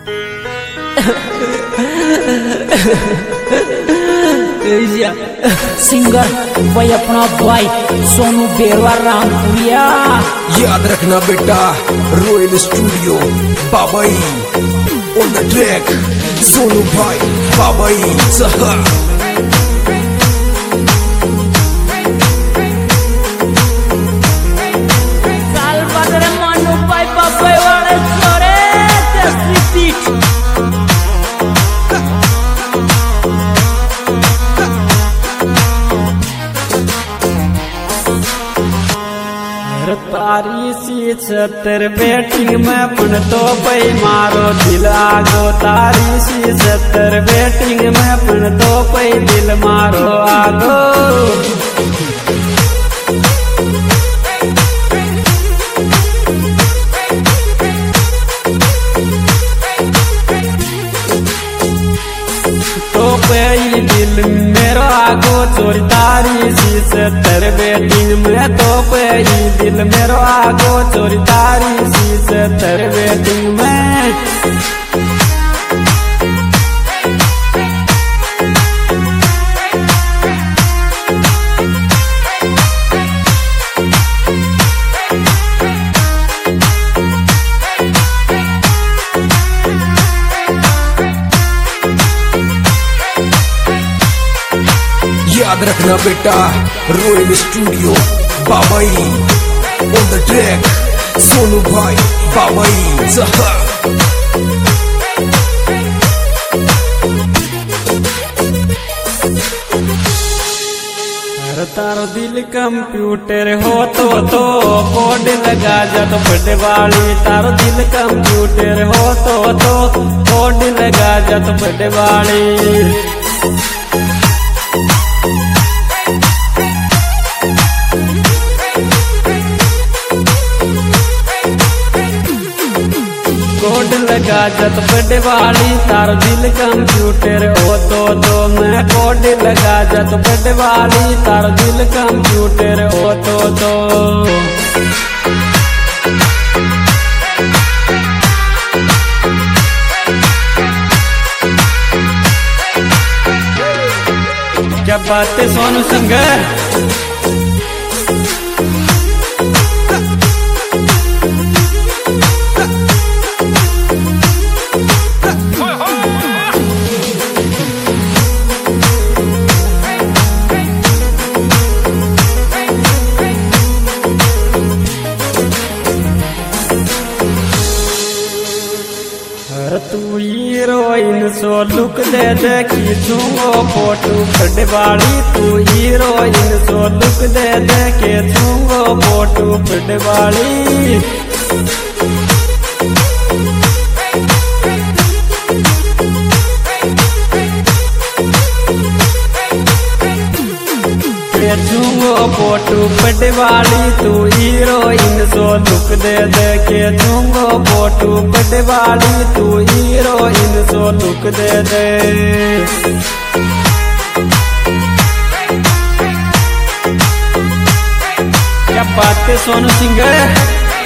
Singer भाई अपना भाई सोनू बेरवा रामपुरिया। याद रखना बेटा, royal studio Babai on the track, Sonu भाई बाबाई सहा। तारी सी छतर बैटिंग में पण तो पई मारो दिल आगो। तारी सी छतर बैटिंग में पण तो पई दिल मारो आगो। तो पई दिल मेरो आगो चोरी तारी सी छतर बैटिंग में। तो पई दिल मेरो आगो चोरी तारी सी छतर बैटिंग में। याद रखना बेटा, royal studio Babai on the track, Sonu भाई बाबाई सहा। तारो दिल कंप्यूटर हो तो कोड लगा जा तो बड़े वाली। तारो दिल कंप्यूटर हो तो कोड लगा जा तो बड़े वाली। कोड लगा जत बड़े वाली। तार दिल कंप्यूटर हो तो मैं कोड लगा जत बड़े वाली। तार दिल कंप्यूटर हो तो क्या बात है सोनू सिंगर। तू हीरोइन सो लुक दे खींचूंगो फोटो बड़े वाली। तू हीरोइन सो लुक दे खींचूंगो फोटो बड़े वाली। खींचूंगो फोटो बड़े वाली। तू हीरोइन सो लुक दे खींचूंगो फोटो बड़े वाली। तू हीरोइन सो लुक दे क्या बात है सोनू सिंगर।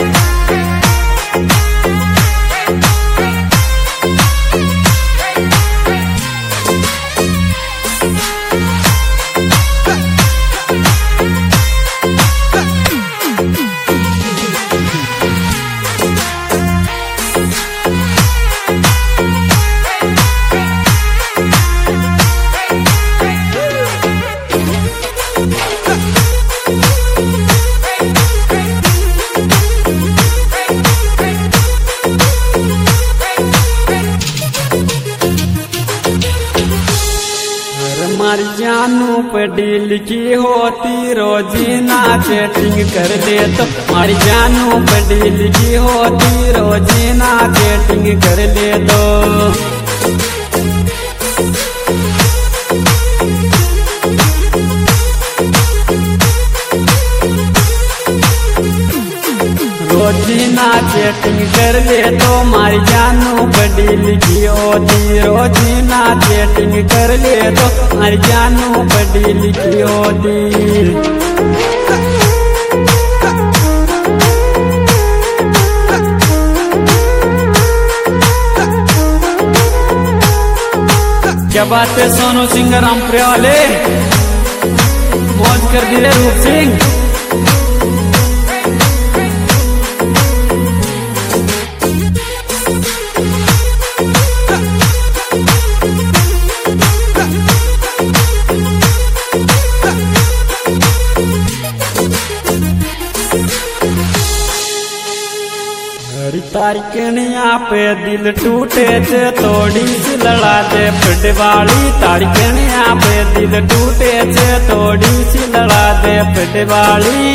मारी जानू पढ़ी लिखी होती रोजीना चैटिंग कर दे तो। मारी जानू पढ़ी लिखी होती रोजीना चैटिंग कर ले दो। रोजीना चैटिंग कर ले तो। मारी जानू पढ़ी लिखी होती रोजीना चैटिंग कर ले तो। मारी जानू पढ़ी लिखी होती। क्या बात है सोनू सिंह रामपुरे वाले, मौज कर दी रे रूप सिंह। तारी कनिया पे दिल टूटे थे थोड़ी सी लड़ा दे फटवाली, तारी कनिया पे दिल टूटे थे थोड़ी सी लड़ा दे फटवाली।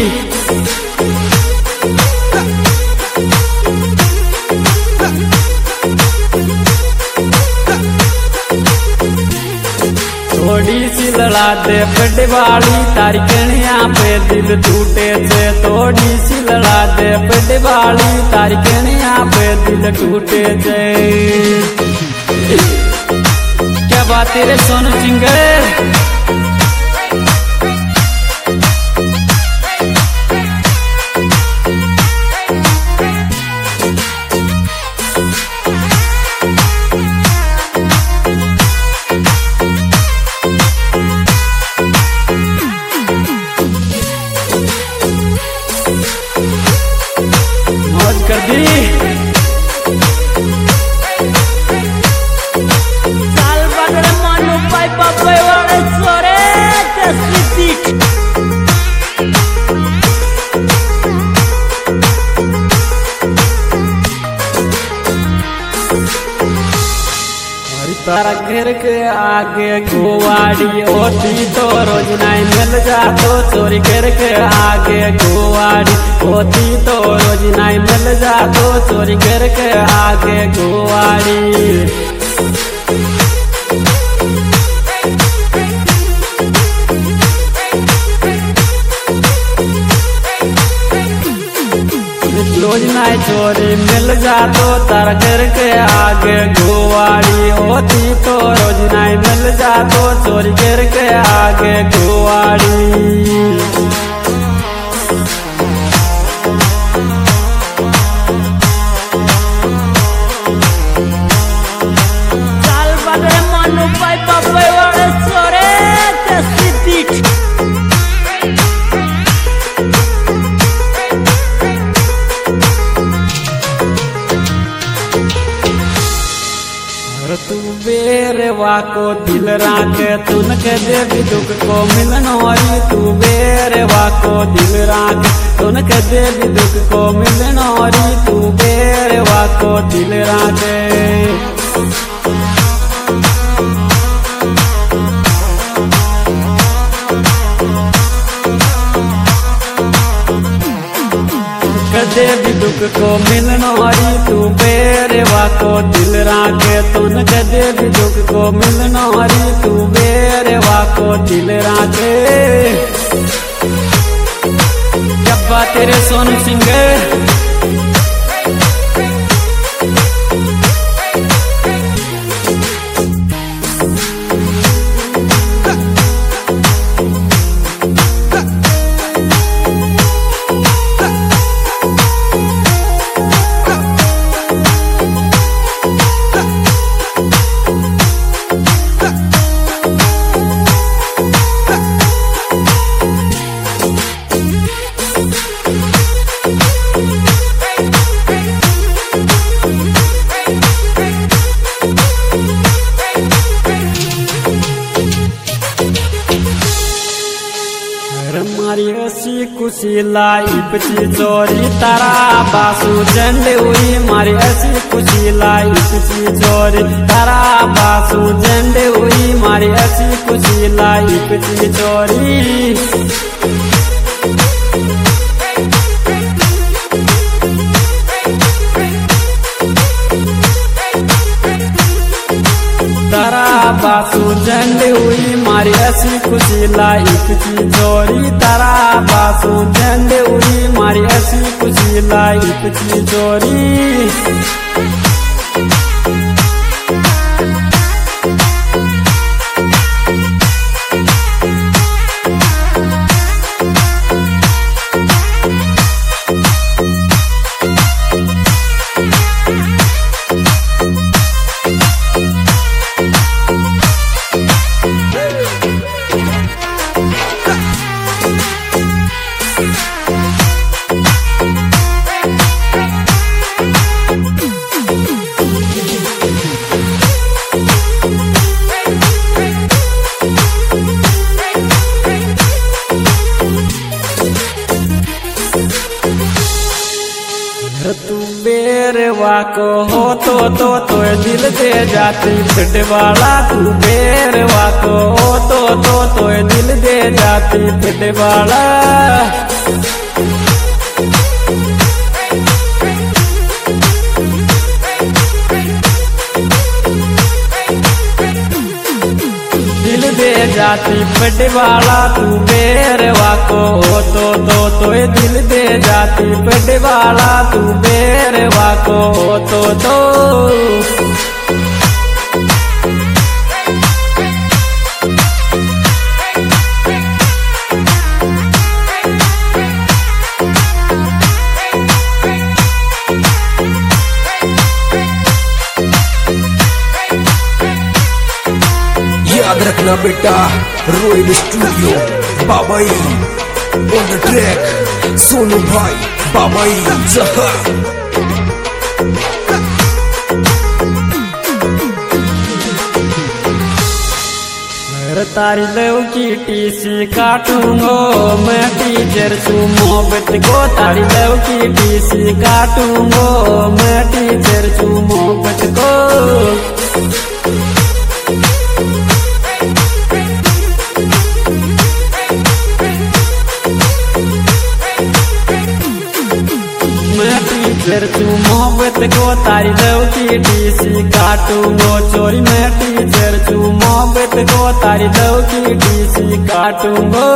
थोड़ी सी लड़ा दे फटवाली, तारी कनिया पे दिल टूटे थे थोड़ी सी लड़ा दे फटवाली, तारी कनिया पे दिल टूटे थे। क्या बात है रे सोनू सिंह, कर दी साल बगल मानो पाई पापा वाले सोरे तस्वीर तारा घर के आगे गोवाड़ी होती तो रोज नहीं मिल जातो, चोरी घर के आगे गोवाड़ी होती तो रोज नहीं मिल जातो, चोरी घर के आगे गोवाड़ी। रोज नहीं चोरी मिल जातो, तारा घर के आगे गोवाड़ी होती तो रोज नहीं मिल जातो, चोरी घर के आगे गोवाड़ी। साल बगल मानो पाई पापा वाले सोरे तस्वीर तू बेरवा को दिल राख तुन के देवी दुख को मिलनोरी, तू बेरवा को दिल राख तुन के देवी दुख को मिलनोरी, तू बेरवा को दिल राख। देवी दुख को मिलनोरी, तू बेरवा को दिल राखे तुन के देवी दुख को मिलनोरी, तू बेरवा को दिल राखे। जब बात तेरे सोनू सिंह मारी हसी खुशी लाई पची चोरी, तारा बासु झंडे हुई मारी हसी खुशी लाई पची चोरी, तारा बासु झंडे हुई मारी हसी खुशी लाई पची चोरी। तारा बासु झंडे हुई मारी हसी खुशी लाई पची चोरी, तारा बासु झंडे हुई मारी हसी खुशी लाई पची चोरी। को हो तो दिल दे जाती फिट वाला तू बेरवा को हो तो दिल दे जाती फिट वाला दिल दे जाती बड़े वाला तू बेरवा को हो तो दिल दे जाती बड़े वाला तू बेरवा को हो तो याद रखना बेटा royal studio Babai on the track Sonu भाई बाबाई जहा तारी लव की टीसी काटूंगो मैं टीचर छू मोहब्बत को तारी लव की टीसी काटूंगो मैं टीचर छू मोहब्बत को मैं टीचर छू मोहब्बत को तारी लव की टीसी काटूंगो चोरी मैं टीचर छू मोहब्बत को तारी लव की टीसी काटूंगो।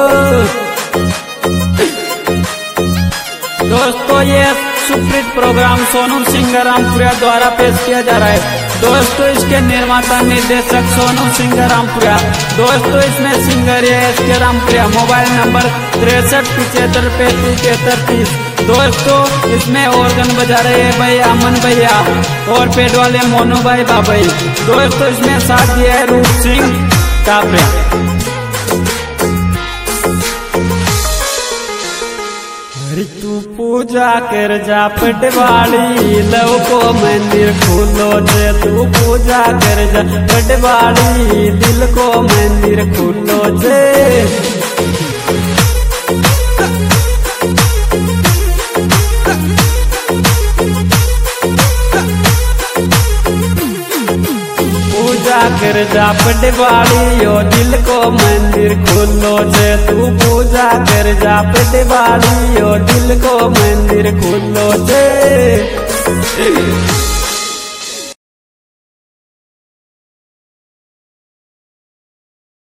दोस्तों ये सुप्रीत प्रोग्राम सोनू सिंह रामपुरा द्वारा पेश किया जा रहा है। दोस्तों इसके निर्माता निर्देशक सोनू सिंह रामपुरा। दोस्तों इसमें सिंगर है SK रामपुरा। Mobile number 6375357330। दोस्तों इसमें ऑर्गन बजा रहे हैं भाई अमन भैया और पेड़ वाले मोनू भाई बाबाई। दोस्तों इसमें साथ दिया है रूप सिंह कापरे। तू पूजा कर जा पटवाली लव को मंदिर खोलो जे तू पूजा कर जा पटवाली दिल को मंदिर खोलो जे। पूजा कर जा पटवाली ओ दिल को मंदिर खोलो जे तू पूजा कर जा पटवाली ओ दिल को मंदिर खोलो जे।